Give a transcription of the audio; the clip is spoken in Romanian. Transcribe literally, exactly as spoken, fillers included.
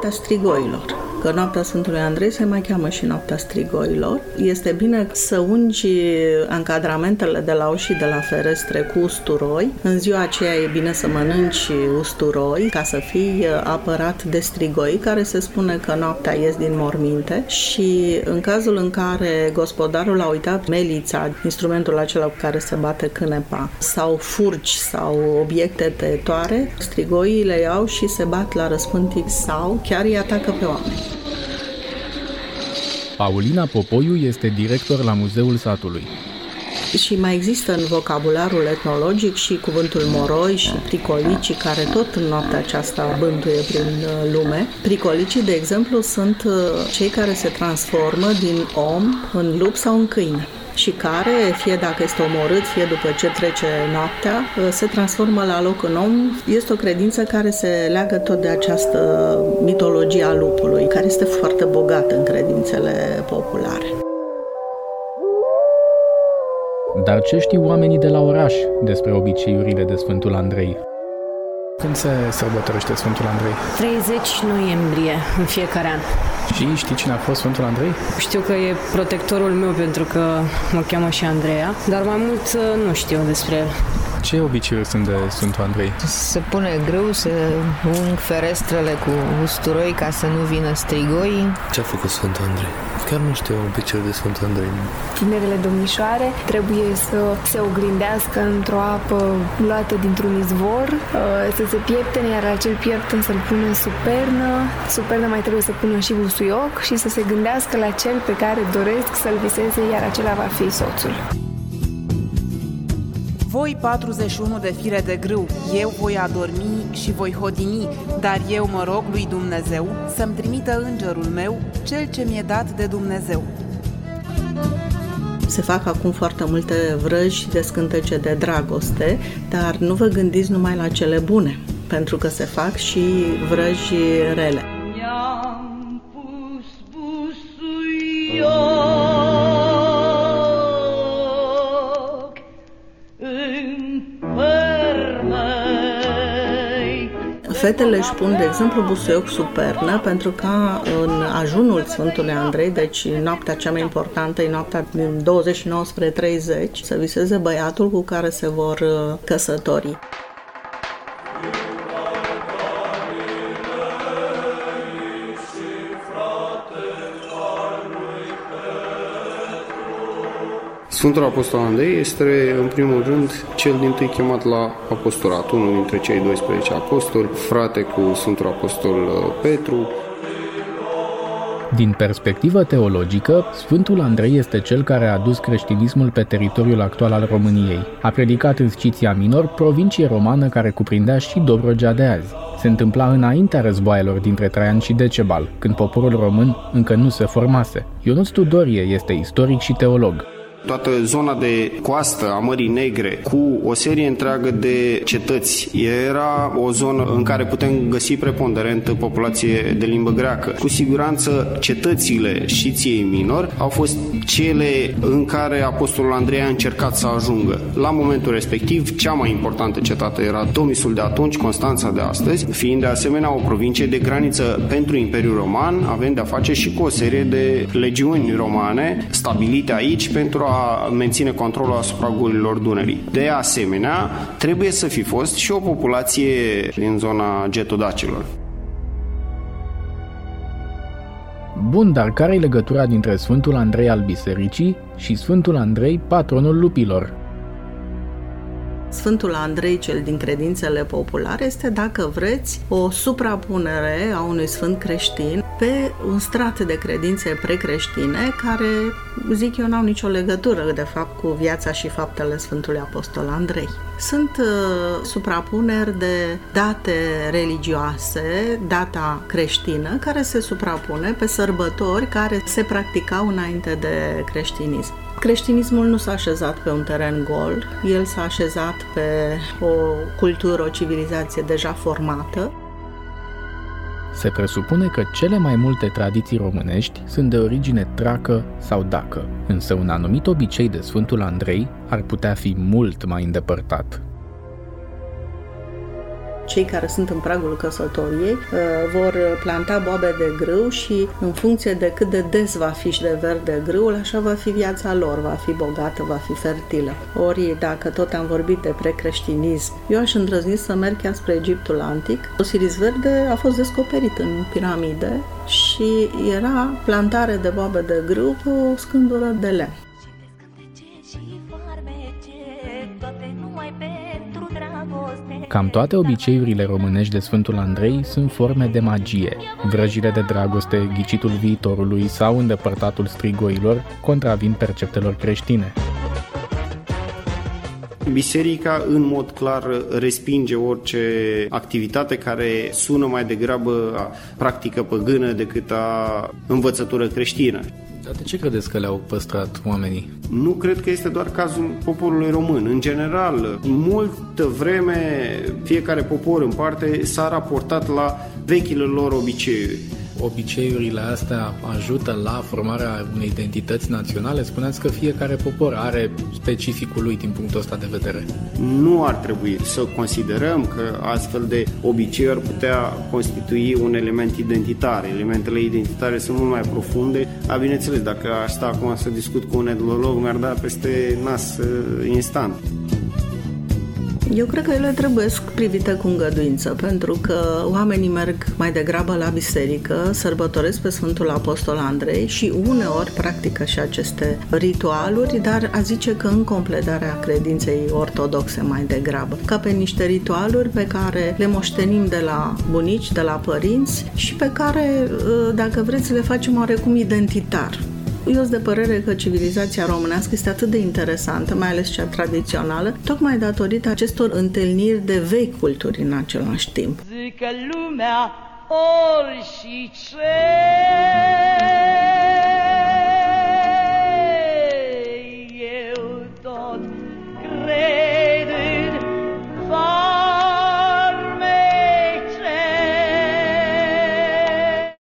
noaptea strigoilor. Că noaptea Sfântului Andrei se mai cheamă și noaptea strigoilor. Este bine să ungi încadramentele de la uși de la ferestre cu usturoi. În ziua aceea e bine să mănânci usturoi ca să fii apărat de strigoi, care se spune că noaptea ies din morminte, și în cazul în care gospodarul a uitat melița, instrumentul acela cu care se bate cânepa, sau furci sau obiecte tăietoare, strigoii le iau și se bat la răspântic sau chiar îi atacă pe oameni. Paulina Popoiu este director la Muzeul Satului. Și mai există în vocabularul etnologic și cuvântul moroi și pricolicii, care tot în noaptea aceasta bântuie prin lume. Pricolicii, de exemplu, sunt cei care se transformă din om în lup sau în câine și care, fie dacă este omorât, fie după ce trece noaptea, se transformă la loc în om. Este o credință care se leagă tot de această mitologie a lupului, care este foarte bogată în credințele populare. Dar ce știu oamenii de la oraș despre obiceiurile de Sfântul Andrei? Când se sărbătorește Sfântul Andrei? treizeci noiembrie în fiecare an. Și știi cine a fost Sfântul Andrei? Știu că e protectorul meu pentru că mă cheamă și Andreea, dar mai mult nu știu despre el. Ce obiceiuri sunt de Sfântul Andrei? Se pune grâu, se ung ferestrele cu usturoi ca să nu vină strigoi. Ce a făcut Sfântul Andrei? Chiar nu știu obiceiuri de Sfântul Andrei. Tinerele domnișoare trebuie să se oglindească într-o apă luată dintr-un izvor, să se pieptene, iar acel piepten să-l pună în supernă. Supernă mai trebuie să pună și busuioc și să se gândească la cel pe care doresc să-l viseze, iar acela va fi soțul. Voi patruzeci și unu de fire de grâu, eu voi adormi și voi hodini, dar eu mă rog lui Dumnezeu să-mi trimită îngerul meu, cel ce mi-e dat de Dumnezeu. Se fac acum foarte multe vrăji de scântece de dragoste, dar nu vă gândiți numai la cele bune, pentru că se fac și vrăji rele. Mi-am pus busuioc în părmăi. Fetele își pun, de exemplu, busuioc sub pernă, pentru ca în ajunul Sfântului Andrei, deci noaptea cea mai importantă, e noaptea din douăzeci și nouă spre treizeci, să viseze băiatul cu care se vor căsători. Sfântul Apostol Andrei este, în primul rând, cel dintâi chemat la apostolat, unul dintre cei doisprezece apostoli, frate cu Sfântul Apostol Petru. Din perspectivă teologică, Sfântul Andrei este cel care a adus creștinismul pe teritoriul actual al României. A predicat în Sciția Minor, provincie romană care cuprindea și Dobrogea de azi. Se întâmpla înaintea războaielor dintre Traian și Decebal, când poporul român încă nu se formase. Ionuț Tudorie este istoric și teolog. Toată zona de coastă a Mării Negre, cu o serie întreagă de cetăți, era o zonă în care putem găsi preponderent populație de limbă greacă. Cu siguranță cetățile Sciției Minor au fost cele în care Apostolul Andrei a încercat să ajungă. La momentul respectiv, cea mai importantă cetate era Tomisul de atunci, Constanța de astăzi, fiind de asemenea o provincie de graniță pentru Imperiul Roman, avem de-a face și cu o serie de legiuni romane stabilite aici pentru a a menține controlul asupra gurilor Dunării. De asemenea, trebuie să fi fost și o populație din zona getodacilor. Bun, dar care e legătura dintre Sfântul Andrei al Bisericii și Sfântul Andrei, patronul lupilor? Sfântul Andrei, cel din credințele populare, este, dacă vreți, o suprapunere a unui sfânt creștin pe un strat de credințe precreștine care, zic eu, n-au nicio legătură, de fapt, cu viața și faptele Sfântului Apostol Andrei. Sunt uh, suprapuneri de date religioase, data creștină, care se suprapune pe sărbători care se practicau înainte de creștinism. Creștinismul nu s-a așezat pe un teren gol, el s-a așezat pe o cultură, o civilizație deja formată. Se presupune că cele mai multe tradiții românești sunt de origine tracă sau dacă, însă un anumit obicei de Sfântul Andrei ar putea fi mult mai îndepărtat. cei care sunt în pragul căsătoriei vor planta boabe de grâu și în funcție de cât de des va fi și de verde grâul, așa va fi viața lor, va fi bogată, va fi fertilă. Ori, dacă tot am vorbit de precreștinism, eu aș îndrăzni să merg chiar spre Egiptul antic. Osiris verde a fost descoperit în piramide și era plantare de boabe de grâu pe o scândură de lemn. Cam toate obiceiurile românești de Sfântul Andrei sunt forme de magie. Vrăjile de dragoste, ghicitul viitorului sau îndepărtatul strigoilor contravin perceptelor creștine. Biserica, în mod clar, respinge orice activitate care sună mai degrabă a practică păgână decât a învățătură creștină. Dar de ce credeți că le-au păstrat oamenii? Nu cred că este doar cazul poporului român. În general, multă vreme, fiecare popor în parte s-a raportat la vechile lor obiceiuri. Obiceiurile astea ajută la formarea unei identități naționale? Spuneați că fiecare popor are specificul lui din punctul ăsta de vedere. Nu ar trebui să considerăm că astfel de obiceiuri ar putea constitui un element identitar. Elementele identitare sunt mult mai profunde. A, bineînțeles, dacă aș sta acum să discut cu un etnolog, mi-ar da peste nas instant. Eu cred că ele trebuie privite cu îngăduință, pentru că oamenii merg mai degrabă la biserică, sărbătoresc pe Sfântul Apostol Andrei și uneori practică și aceste ritualuri, dar a zice că în completarea credinței ortodoxe mai degrabă, ca pe niște ritualuri pe care le moștenim de la bunici, de la părinți și pe care, dacă vreți, le facem oarecum identitar. Eu sunt de părere că civilizația românească este atât de interesantă, mai ales cea tradițională, tocmai datorită acestor întâlniri de vechi culturi în același timp. Zică lumea ori și ce